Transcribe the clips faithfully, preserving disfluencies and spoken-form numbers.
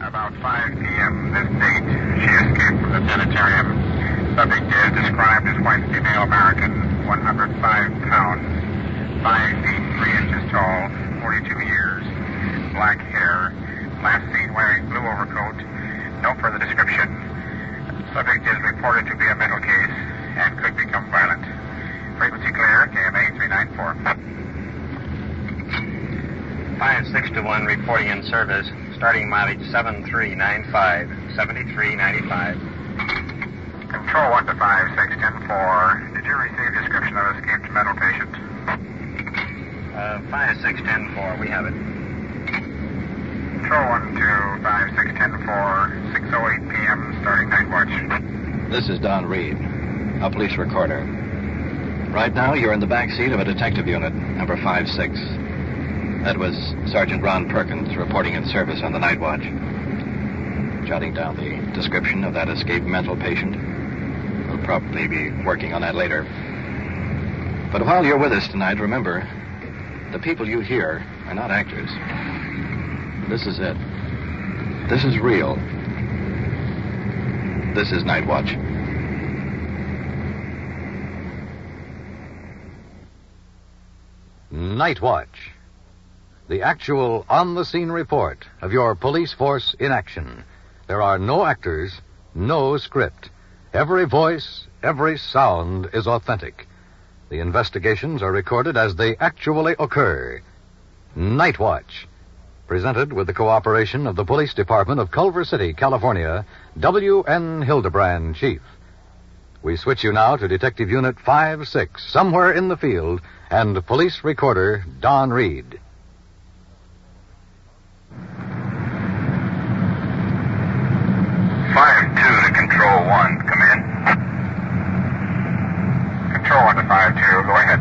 About five p.m. this date, she escaped from the sanitarium. Subject is described as white female American, one hundred five pounds, five feet three inches tall, forty-two years, black hair, last seen wearing blue overcoat. No further description. Subject is reported to be a mental case and could become violent. Frequency clear, K M A three nine four. five six to one reporting in service. Starting mileage seven three nine five, seventy-three ninety-five. Control one to five six ten four. Did you receive description of escaped mental patient? Uh, five six ten four, we have it. Control one to five six ten four, six oh eight p.m. starting night watch. This is Don Reed, a police recorder. Right now, you're in the back seat of a detective unit, number five six. That was Sergeant Ron Perkins reporting in service on the night watch. Jotting down the description of that escaped mental patient. We'll probably be working on that later. But while you're with us tonight, remember, the people you hear are not actors. This is it. This is real. This is Night Watch. Night Watch. The actual on-the-scene report of your police force in action. There are no actors, no script. Every voice, every sound is authentic. The investigations are recorded as they actually occur. Night Watch. Presented with the cooperation of the Police Department of Culver City, California, W N Hildebrand, Chief. We switch you now to Detective Unit five six, somewhere in the field, and police recorder Don Reed. five two to Control one, come in. Control one to five two, go ahead.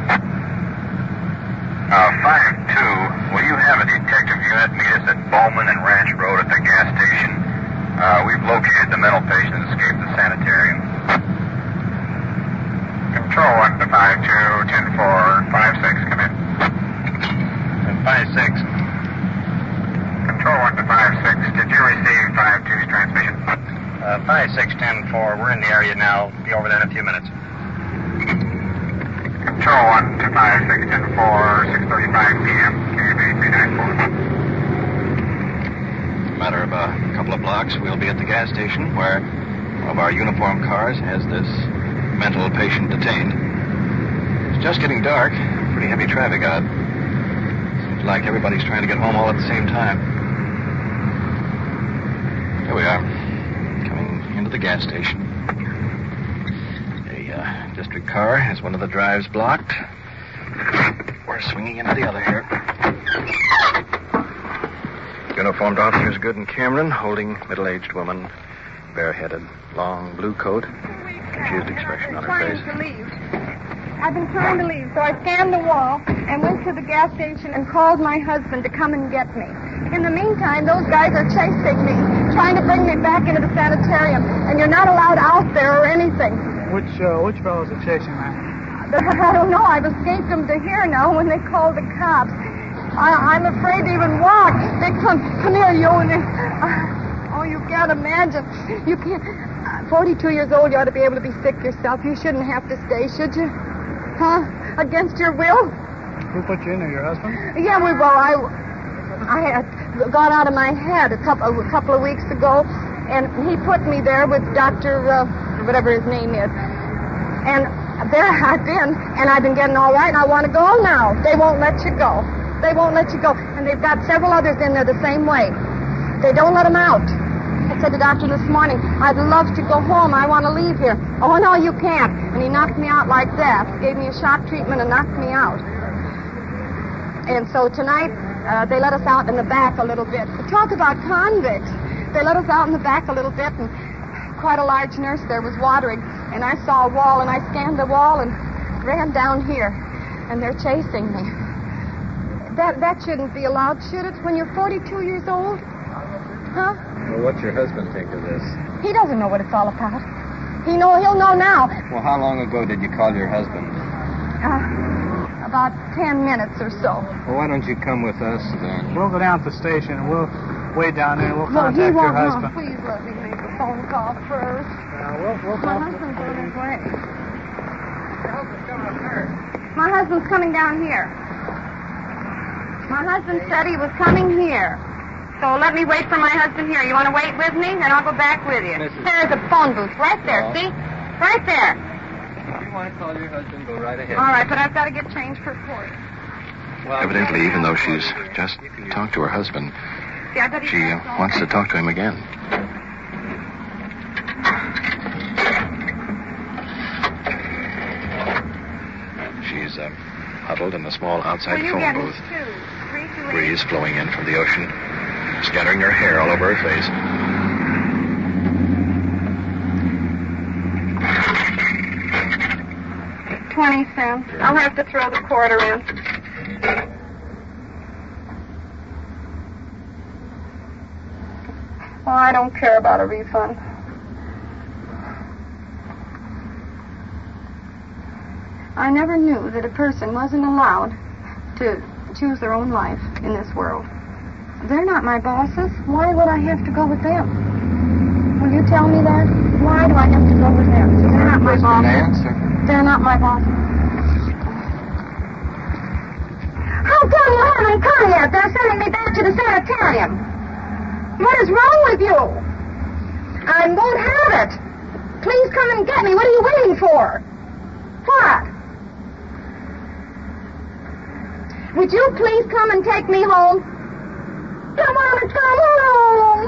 Uh, five two, will you have a detective unit meet us at Bowman and Ranch Road at the gas station? Uh, we've located the mental patient that escaped the sanitarium. Control one to five two, ten four, five six, come in. five six. Control one to five six, did you receive five two's transmission? Uh, five six ten four, we're in the area now. Be over there in a few minutes. Control one to five six ten four, six thirty-five p.m., K M A three nine four. Matter of a couple of blocks, we'll be at the gas station where one of our uniformed cars has this mental patient detained. It's just getting dark. Pretty heavy traffic out. Seems like everybody's trying to get home all at the same time. Here we are, coming into the gas station. A uh, district car has one of the drives blocked. We're swinging into the other here. Uniformed officers Good and Cameron, holding middle-aged woman, bareheaded, long blue coat, confused expression on her face. To leave. I've been trying to leave, so I scanned the wall and went to the gas station and called my husband to come and get me. In the meantime, those guys are chasing me, trying to bring me back into the sanitarium, and you're not allowed out there or anything. Which uh, which fellows are chasing me? I don't know. I've escaped them to here now when they called the cops. I, I'm afraid to even walk. They come, come here, you. And they, uh, oh, you can't imagine. You can't. Uh, forty-two years old, you ought to be able to be sick yourself. You shouldn't have to stay, should you? Huh? Against your will? Who put you in there, your husband? Yeah, we well, I, I had gone out of my head a couple, a couple of weeks ago, and he put me there with Doctor Uh, whatever his name is. And there I've been, and I've been getting all right, and I want to go now. They won't let you go. They won't let you go. And they've got several others in there the same way. They don't let them out. I said to the doctor this morning, I'd love to go home. I want to leave here. Oh, no, you can't. And he knocked me out like that. Gave me a shock treatment and knocked me out. And so tonight, uh, they let us out in the back a little bit. Talk about convicts. They let us out in the back a little bit, and quite a large nurse there was watering. And I saw a wall, and I scanned the wall and ran down here. And they're chasing me. That that shouldn't be allowed, should it, when you're forty-two years old? Huh? Well, what's your husband think of this? He doesn't know what it's all about. He know he'll know now. Well, how long ago did you call your husband? Uh, about ten minutes or so. Well, why don't you come with us then? We'll go down to the station and we'll way down there. We'll Well, he contact your won't. No, husband. please let me make a phone call first. Uh, we'll, we'll My talk to husband's on his way. Your husband's coming up here. My husband's coming down here. My husband said he was coming here. So let me wait for my husband here. You want to wait with me? Then I'll go back with you. Missus There's a phone booth right there, Oh. see? Right there. If you want to call your husband, go right ahead. All right, but I've got to get change for court. Well, Evidently, even though she's just talked to her husband, See, I bet he's she uh, got wants to talk to him again. She's uh, huddled in a small outside Will you phone get booth. his two? Three, two, eight. Breeze flowing in from the ocean, scattering her hair all over her face. Twenty cents. I'll have to throw the quarter in. Oh, I don't care about a refund. I never knew that a person wasn't allowed to choose their own life in this world. They're not my bosses. Why would I have to go with them? Will you tell me that? Why do I have to go with them? They're not my bosses. They're not my bosses. How come you haven't come yet? They're sending me back to the sanitarium. What is wrong with you? I won't have it. Please come and get me. What are you waiting for? What? Would you please come and take me home? Come on, come home.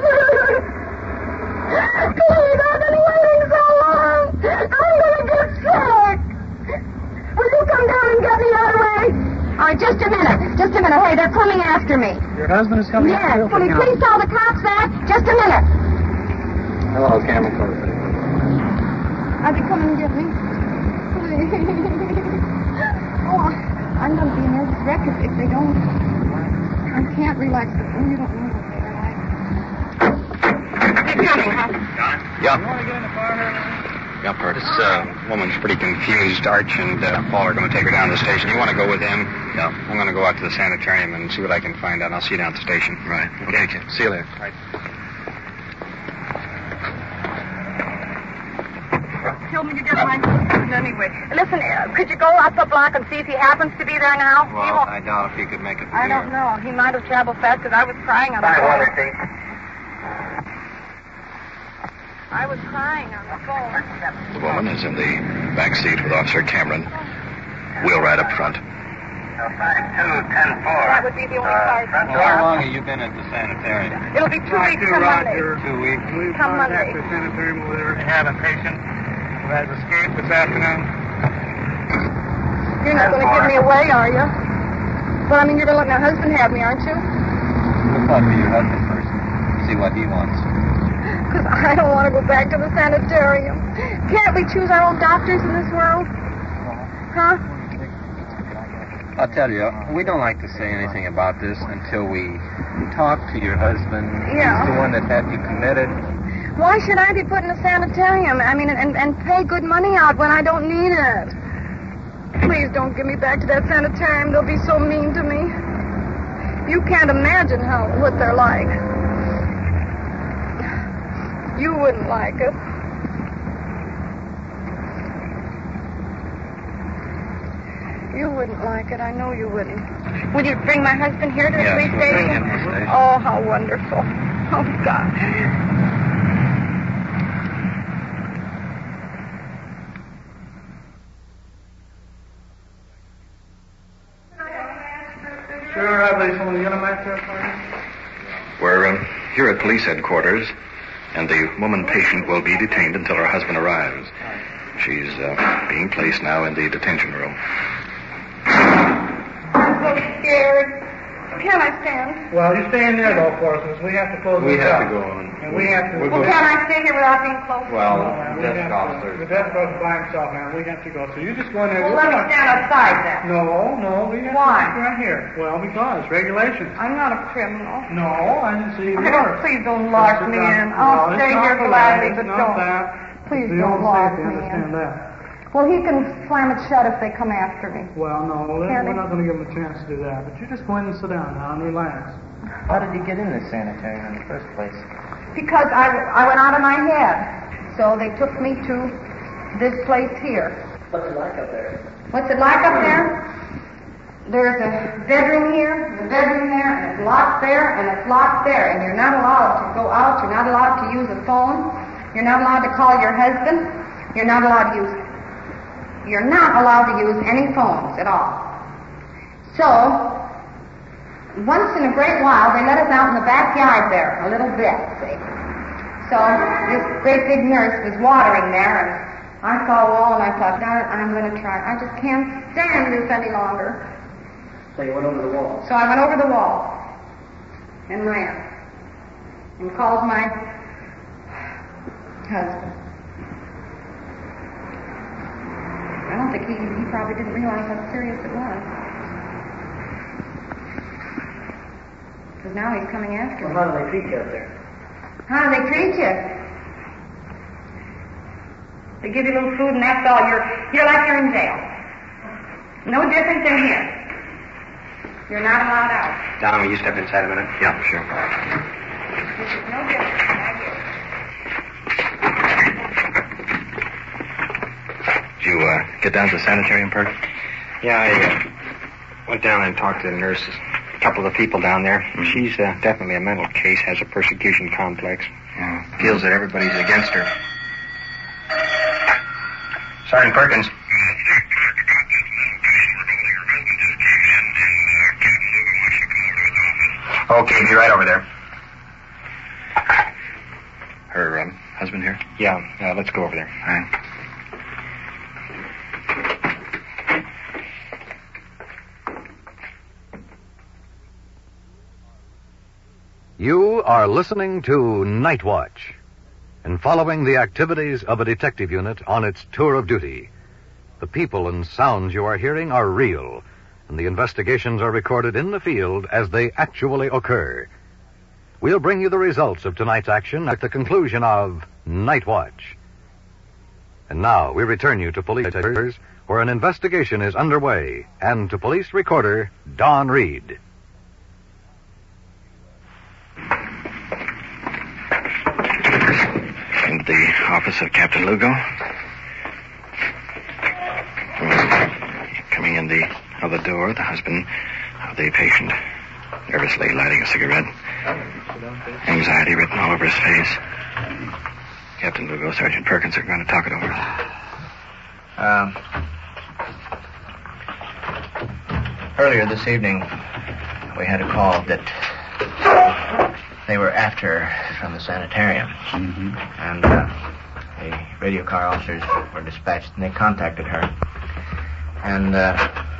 Please, I've been waiting so long. I'm going to get sick. Will you come down and get me out of the way? All right, just a minute. Just a minute. Hey, they're coming after me. Your husband is coming Yes. after you? Will you please tell the cops that? Just a minute. Hello, Camel Corps. Are they coming to get me? Please. Oh, I'm going to be a nervous wreck if, if they don't. I can't relax. Oh, you don't know what they're like. They're coming, huh? Yeah. You want to get in the car here? Yeah, Perk. This uh, woman's pretty confused. Arch and uh, Paul are going to take her down to the station. You want to go with him? Yeah. I'm going to go out to the sanitarium and see what I can find out. I'll see you down at the station. Right. Okay. Okay. See you later. Right. Told me you didn't mind husband anyway. Listen, uh, could you go up the block and see if he happens to be there now? He Well, won't- I doubt if he could make it. I don't know. He might have traveled fast because I was crying on the phone. I was crying on the phone. The woman is in the back seat with Officer Cameron. Wheel right up front. That would be the only car. Well, how long have you been at the sanitarium? It'll be two weeks from Monday. Two weeks. We've Come Monday. contacted the sanitarium over there. We have a patient who has escaped this afternoon. You're not going to give me away, are you? But I mean, you're going to let my husband have me, aren't you? We'll talk to your husband first. See what he wants. Because I don't want to go back to the sanitarium. Can't we choose our own doctors in this world? Huh? I'll tell you, we don't like to say anything about this until we talk to your husband. Yeah. He's the one that had you committed. Why should I be put in a sanitarium? I mean, and, and pay good money out when I don't need it? Please don't give me back to that sanitarium. They'll be so mean to me. You can't imagine how what they're like. You wouldn't like it. You wouldn't like it. I know you wouldn't. Would you bring my husband here to the Yes, police we'll bring station? him to the station. Oh, how wonderful. Oh, God. Sure, I believe someone get him back there for you. We're uh, here at police headquarters, and the woman patient will be detained until her husband arrives. She's uh, being placed now in the detention room. I'm so scared. Can I stand? Well, you stay in there, though, for us, because we have to close We this have up. to go on. And we have to... Well, can I stay here without being close? Well, No, ma'am, we desk have to- officer. The desk officer by himself, man. We have to go. So you just go in there. Well, We'll let me come out- stand outside then. No, no, we have Why? to sit right here. Well, because regulations. I'm not a criminal. No, I didn't see you I don't, were. please don't lock Sit me down. in. I'll No, it's stay not here that. gladly, It's but not don't. that. Please It's the don't old lock safety, me understand in. that. Well, he can slam it shut if they come after me. Well, no, we're Can't we're he? not going to give him a chance to do that. But you just go in and sit down now and relax. How did you get in this sanitarium in the first place? Because I, I went out of my head. So they took me to this place here. What's it like up there? What's it like up there? There's a bedroom here, a bedroom there, and it's locked there, and it's locked there. And you're not allowed to go out. You're not allowed to use a phone. You're not allowed to call your husband. You're not allowed to use... You're not allowed to use any phones at all. So, once in a great while, they let us out in the backyard there, a little bit, see. So, this great big nurse was watering there, and I saw a wall, and I thought, darn it, I'm going to try. I just can't stand this any longer. So you went over the wall? So I went over the wall and ran and called my husband. I don't think he, he probably didn't realize how serious it was. Because now he's coming after me. Well, how do they treat you up there? How do they treat you? They give you a little food and that's all. You're, you're like you're in jail. No different than here. You're not allowed out. Don, will you step inside a minute? Yeah, sure. This is no different than right here. Did you uh, get down to the sanitarium, Perk? Yeah, I uh, went down and talked to the nurses. A couple of the people down there. Mm-hmm. She's uh, definitely a mental case, has a persecution complex. Yeah. Feels that everybody's against her. Sergeant Perkins. Okay, be right over there. Her um, husband here? Yeah, uh, let's go over there. All right. You are listening to Night Watch and following the activities of a detective unit on its tour of duty. The people and sounds you are hearing are real, and the investigations are recorded in the field as they actually occur. We'll bring you the results of tonight's action at the conclusion of Night Watch. And now we return you to police headquarters, where an investigation is underway, and to police recorder Don Reed. In the office of Captain Lugo. Coming in the other door, the husband of the patient, nervously lighting a cigarette. Anxiety written all over his face. Captain Lugo, Sergeant Perkins are going to talk it over. Um, earlier this evening, we had a call that they were after her from the sanitarium. Mm-hmm. And uh, the radio car officers were dispatched, and they contacted her. And uh,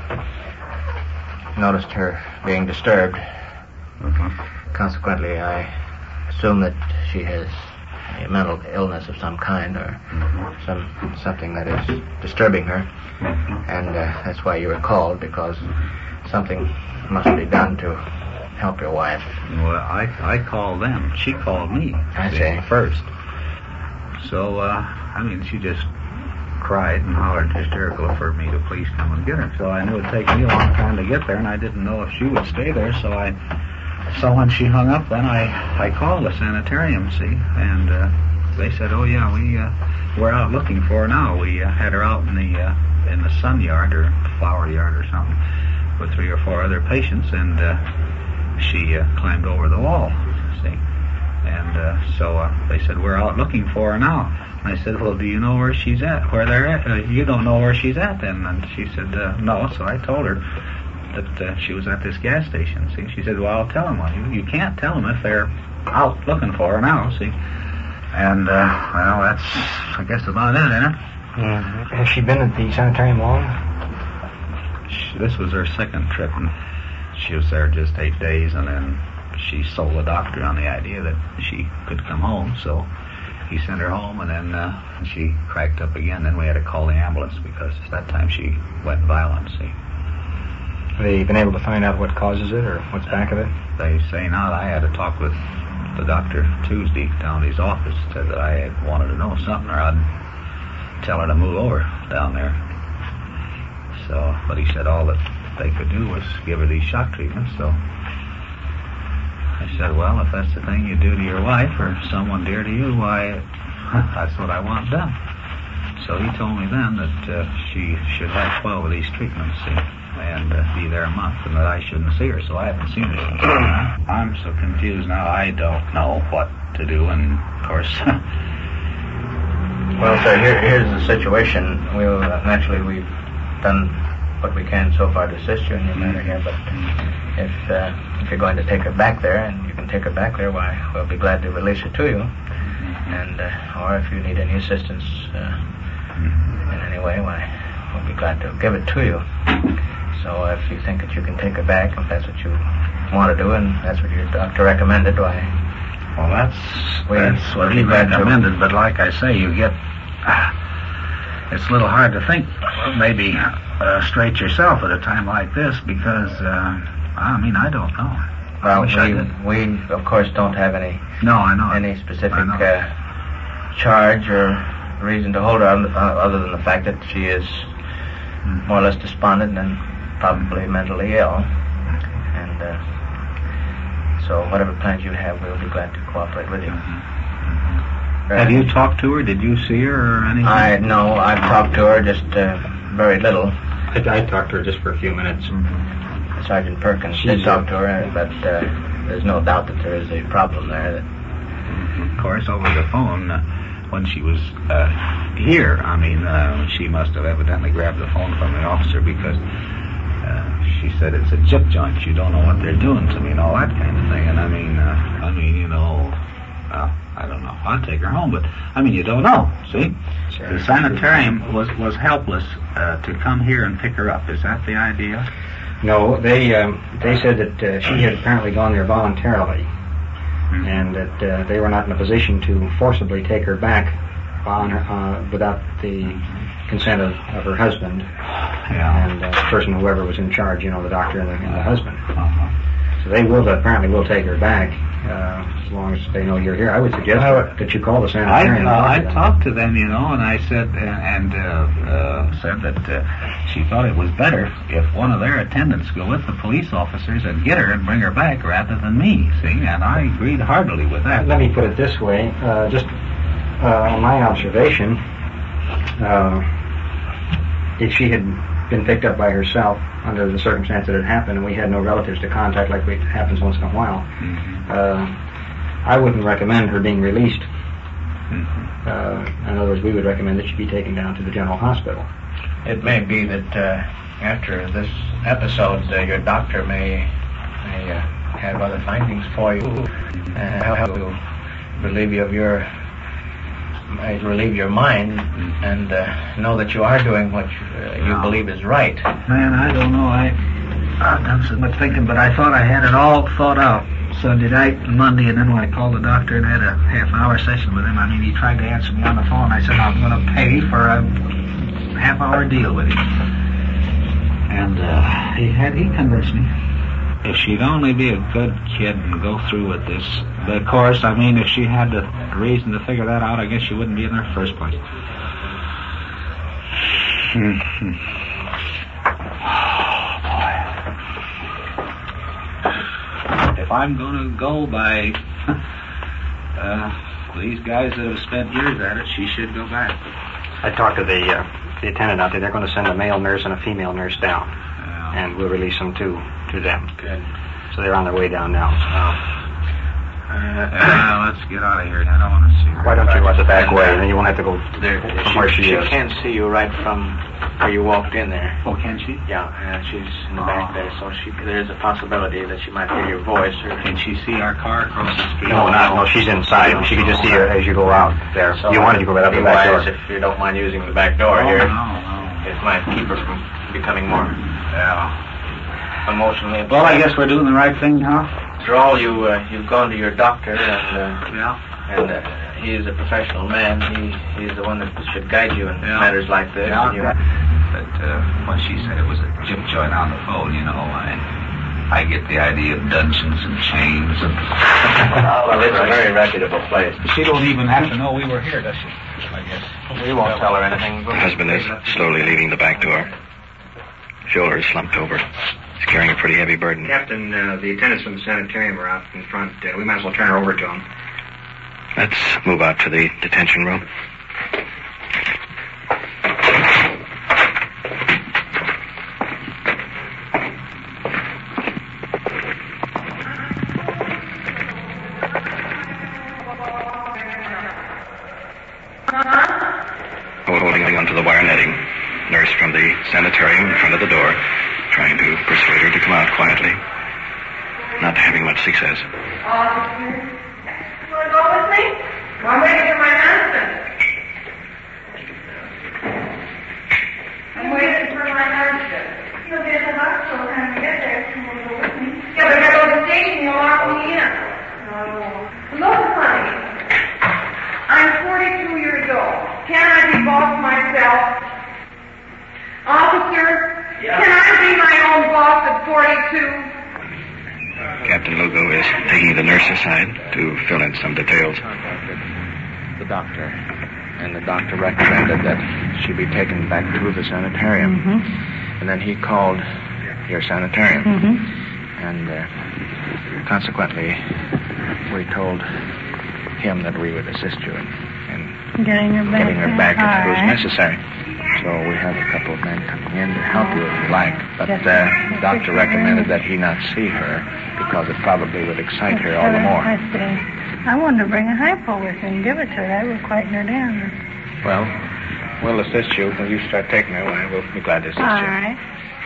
noticed her being disturbed. Mm-hmm. Consequently, I assume that she has a mental illness of some kind, or Mm-hmm. some something that is disturbing her. Mm-hmm. And uh, that's why you were called, because something must be done to help your wife. Well, I I called them. She called me. I see. First. So, uh, I mean, she just cried and hollered hysterical for me to please come and get her. So I knew it'd take me a long time to get there, and I didn't know if she would stay there. So I, so when she hung up, then I I called the sanitarium, see, and uh, they said, oh yeah, we uh, we're out looking for her now. We uh, had her out in the uh, in the sun yard or flower yard or something with three or four other patients, and uh, she uh, climbed over the wall, see. And uh, so uh, they said, we're out looking for her now. And I said, well, do you know where she's at? Where they're at? Uh, you don't know where she's at then? And she said, uh, no. So I told her that uh, she was at this gas station, see. She said, well, I'll tell them. Well, you, you can't tell them if they're out looking for her now, see. And, uh, well, that's, I guess, about it, isn't it? Mm-hmm. Has she been at the sanitarium long? She, this was her second trip, and she was there just eight days, and then she sold the doctor on the idea that she could come home, so he sent her home, and then uh, she cracked up again. Then we had to call the ambulance because that time she went violent, see. Have they been able to find out what causes it or what's back of it? They say not. I had to talk with the doctor Tuesday down at his office. Said that I had wanted to know something, or I'd tell her to move over down there. So, but he said all that they could do was give her these shock treatments, so I said, well, if that's the thing you do to your wife or someone dear to you, why, that's what I want done. So he told me then that uh, she should have twelve of these treatments, see, and uh, be there a month, and that I shouldn't see her, so I haven't seen her. I'm so confused now, I don't know what to do, and of course... Well, sir, here, here's the situation. We'll, uh, naturally, we've done what we can so far to assist you in your matter here, but if uh, if you're going to take her back there, and you can take her back there, why, we'll be glad to release her to you. And, uh, or if you need any assistance uh, in any way, why, we'll be glad to give it to you. So if you think that you can take her back, if that's what you want to do, and that's what your doctor recommended, why... Well, that's, we, that's what he recommended, but like I say, you get... Uh, it's a little hard to think, well, maybe uh, straight yourself at a time like this, because, uh, I mean, I don't know. Well, we, we, of course, don't have any... No, I know. Any specific uh, charge or reason to hold her, other than the fact that she is mm. more or less despondent and probably mentally ill. And uh, so whatever plans you have, we'll be glad to cooperate with you. Mm-hmm. Mm-hmm. Have you talked to her? Did you see her or anything? I No, I've talked to her, just uh, very little. I, I talked to her just for a few minutes. Mm-hmm. Sergeant Perkins She's did talk to her, but uh, there's no doubt that there is a problem there. That... Of course, over the phone, uh, when she was uh, here, I mean, uh, she must have evidently grabbed the phone from the officer, because uh, she said it's a chip joint. You don't know what they're doing to me and all that kind of thing. And I mean, uh, I mean, you know, well, I don't know. I'll take her home, but I mean, you don't know. See, sure. The sanitarium was was helpless uh, to come here and pick her up. Is that the idea? No, they um, they said that uh, she had apparently gone there voluntarily, mm-hmm. and that uh, they were not in a position to forcibly take her back on her, uh, without the mm-hmm. consent of, of her husband yeah. and uh, the person, whoever was in charge, you know, the doctor and the, and the husband. Uh-huh. So they will apparently will take her back uh, as long as they know you're here. I would suggest uh, that you call the sanitarium. I, uh, I talked to them, you know, and I said and, and uh, uh, said that uh, she thought it was better if one of their attendants go with the police officers and get her and bring her back rather than me. See, and I agreed heartily with that. Let me put it this way: uh, just uh, on my observation, uh, if she had been picked up by herself under the circumstance that it happened, and we had no relatives to contact like it happens once in a while, mm-hmm. uh, I wouldn't recommend her being released. Mm-hmm. Uh, in other words, we would recommend that she be taken down to the general hospital. It may be that uh, after this episode, uh, your doctor may, may uh, have other findings for you, and uh, help to relieve you of your might relieve your mind and uh, know that you are doing what you, uh, you no. believe is right. Man, I don't know. I, I've done so much thinking, but I thought I had it all thought out Sunday night and Monday, and then when I called the doctor and had a half-hour session with him, I mean, he tried to answer me on the phone. I said, I'm going to pay for a half-hour deal with him. And uh, he had he convinced me. If she'd only be a good kid and go through with this. But of course, I mean, if she had the reason to figure that out, I guess she wouldn't be in there first place. Mm-hmm. Oh, boy. If I'm going to go by uh, these guys that have spent years at it, she should go back. I talked to the uh, the attendant out there. They're going to send a male nurse and a female nurse down, yeah. and we'll release them to to them. Good. So they're on their way down now. Oh. Uh, uh, let's get out of here. I don't want to see her. Why don't you go the back way, and then you won't have to go There, from she, where she, she is. can't see you right from where you walked in there. Oh, can she? Yeah, uh, she's in the Oh. back there, so she, there's a possibility that she might hear your voice. Or, Can she see our car across the street? No, not, no, she's inside. She can just see her as you go out there. So you wanted to go right out the back door. If you don't mind using the back door Oh, here, no, no. it might keep her from becoming more Yeah. emotionally upset. Well, I guess we're doing the right thing, huh? After all, you, uh, you've gone to your doctor, and, uh, Yeah. and uh, he is a professional man. He He's the one that should guide you in Yeah. matters like this. Yeah. and you- But uh, when she said it was a chip joint on the phone, you know, I I get the idea of dungeons and chains and... Well, it's a very reputable place. She don't even have to know we were here, does she? I guess. We won't tell her anything. The husband is slowly leaving the back door, shoulders slumped over. He's carrying a pretty heavy burden. Captain, uh, the attendants from the sanitarium are out in front. Uh, we might as well turn her over to them. Let's move out to the detention room. Holding onto the wire netting. Nurse from the sanitarium in front of the door, trying to persuade her to come out quietly. Not having much success. Officer, you want to go with me? I'm waiting for my husband. I'm waiting for my husband. He'll be at the hospital when we get there. Can you go with me? Yeah, but if I go to the station, you'll lock me in. No. Look, honey. I'm forty-two years old. Can I be boss myself? Officer, yeah. Can I be my own boss at forty-two? Captain Lugo is taking the nurse aside to fill in some details. The doctor. And the doctor recommended that she be taken back to the sanitarium. Mm-hmm. And then he called your sanitarium. Mm-hmm. And uh, consequently, we told him that we would assist you in, in getting her back, getting her back if it was right. necessary. So we have a couple of men coming in to help you if you like. But uh, the doctor recommended that he not see her because it probably would excite her all the more. I see. I wanted to bring a hypo with me and give it to her. That would quieten her down. Well, we'll assist you. When you start taking her away, we'll be glad to assist All you. right.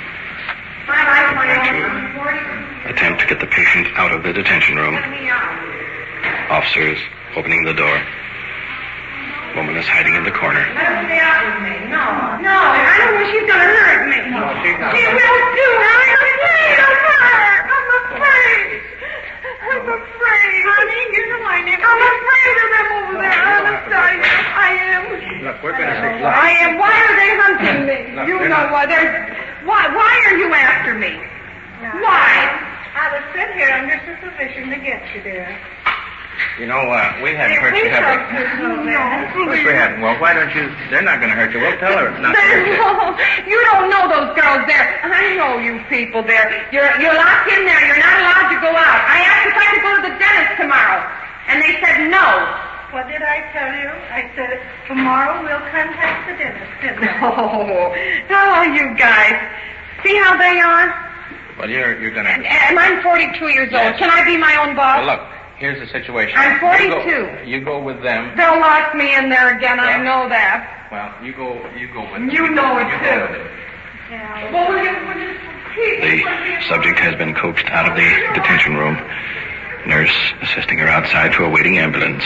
To attempt to get the patient out of the detention room. Officers opening the door. Woman is hiding in the corner. Let her stay out with me. No, no, I don't know she's going to hurt me. No, she's not. She will do. I'm afraid of her. I'm afraid. I'm afraid. Honey, you know I never... I'm afraid of them over there. Honest, I, I am. Look, we're going to say... I am. Why are they hunting me? Look, you they're know not- why. They're... Why, why are you after me? Why? I was sent here under supervision to get you there. You know, uh, we haven't hurt you, have we? Of course we haven't. Well, why don't you... They're not going to hurt you. We'll tell her it's not going to hurt you. No, you don't know those girls there. I know you people there. You're you're locked in there. You're not allowed to go out. I asked if I could go to the dentist tomorrow, and they said no. What did I tell you? I said, tomorrow we'll contact the dentist, didn't I? Oh, how are you guys? See how they are? Well, you're, you're going to... And I'm forty-two years old. Yes. Can I be my own boss? Well, look, here's the situation. I'm forty-two. You go, you go with them. They'll lock me in there again. I Yeah. know that. Well, you go you go with them. You know it, you too. Go with them. Yeah. Well, will you, will you please... The subject has been coaxed out of the detention room. Nurse assisting her outside to a waiting ambulance.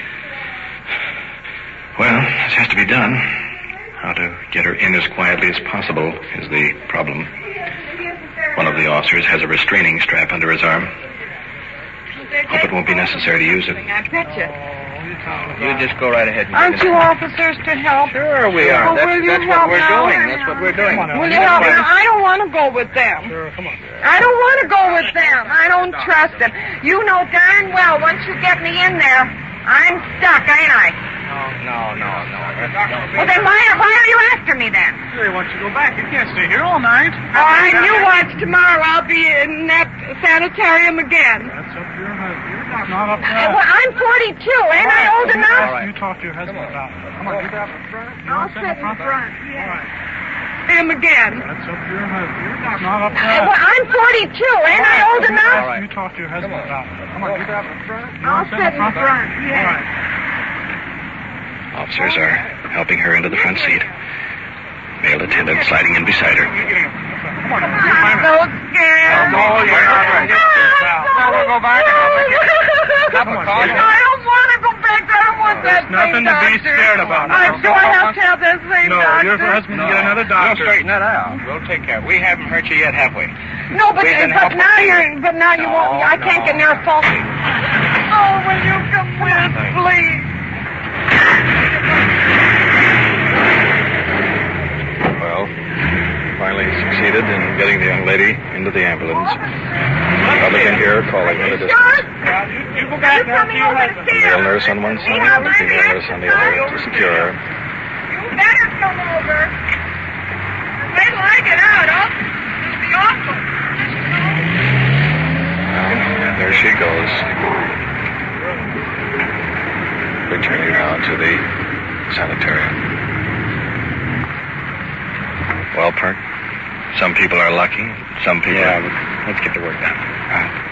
Well, this has to be done. How to get her in as quietly as possible is the problem. One of the officers has a restraining strap under his arm. Hope it won't be necessary to use it. I bet you. You just go right ahead and Aren't get you in. officers to help? Sure we are. Well, that's will you that's help what we're now? doing. That's what we're doing. Will you help me? I don't want to go with them. Sure, come on. I don't want to go with them. I don't trust them. You know darn well once you get me in there, I'm stuck, ain't I? No, no, no, no. Well, then why, why are you after me then? They want you to go back. You can't stay here all night. Oh, I knew once tomorrow I'll be in that sanitarium again. That's up to your husband. It's not up to Uh, us. well, I'm forty-two. Ain't I old enough? All right. You talk to your husband about it. Come on, get out in front. You I'll want to sit in front. All right. Him again. That's up to your husband. It's not up to Uh, well, us. I'm forty-two. Ain't I old enough? All right. You talk to your husband about it. Come on, get out in front. You I'll want to sit in front. All Yeah. right. Officers are helping her into the front seat. Male attendant sliding in beside her. Come on, I'm so scared. No, you're not right. No, we'll go back and I'll make it. Come on, I don't want to go back. I don't want that There's nothing thing, to be doctor. scared about. I do I have to have that same No, doctor? your husband will get another doctor. We'll straighten that out. We'll take care of it. We haven't hurt you yet, have we? No, but We can but help now with- you're but now you No, won't. I can't no. get near a phone. Oh, will you come with, please? Well, finally succeeded in getting the young lady into the ambulance. Other than here, calling in the distance. You go back now to your husband. The male nurse on one side, and the female nurse on the other to secure her. You better come over. Wait till I get out. I'll it'll be awful. There she goes. Returning now to the sanitarium. Well, Perk, some people are lucky, some people... Yeah, but let's get the work done. All right.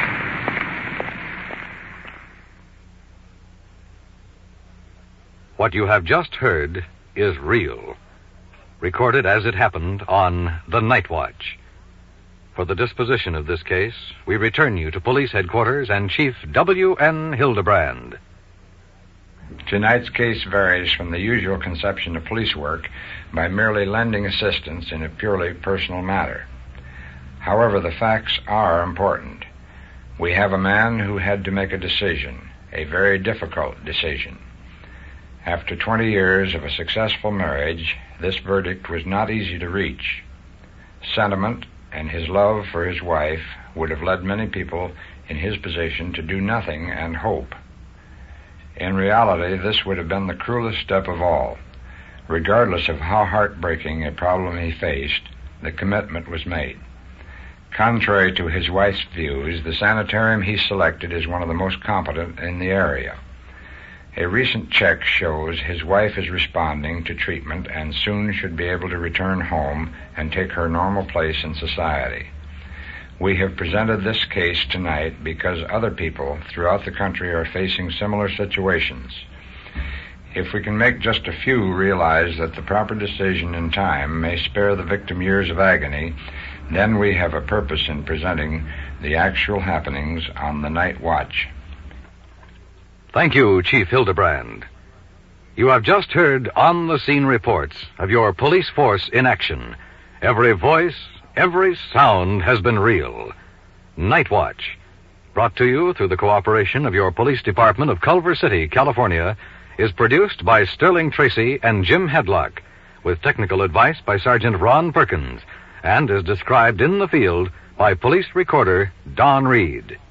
What you have just heard is real. Recorded as it happened on The Night Watch. For the disposition of this case, we return you to Police Headquarters and Chief W N Hildebrand. Tonight's case varies from the usual conception of police work by merely lending assistance in a purely personal matter. However, the facts are important. We have a man who had to make a decision, a very difficult decision. After twenty years of a successful marriage, this verdict was not easy to reach. Sentiment and his love for his wife would have led many people in his position to do nothing and hope. In reality, this would have been the cruelest step of all. Regardless of how heartbreaking a problem he faced, the commitment was made. Contrary to his wife's views, the sanitarium he selected is one of the most competent in the area. A recent check shows his wife is responding to treatment and soon should be able to return home and take her normal place in society. We have presented this case tonight because other people throughout the country are facing similar situations. If we can make just a few realize that the proper decision in time may spare the victim years of agony, then we have a purpose in presenting the actual happenings on The Night Watch. Thank you, Chief Hildebrand. You have just heard on-the-scene reports of your police force in action. Every voice, every sound has been real. Night Watch, brought to you through the cooperation of your police department of Culver City, California, is produced by Sterling Tracy and Jim Hedlock, with technical advice by Sergeant Ron Perkins, and is described in the field by police recorder Don Reed.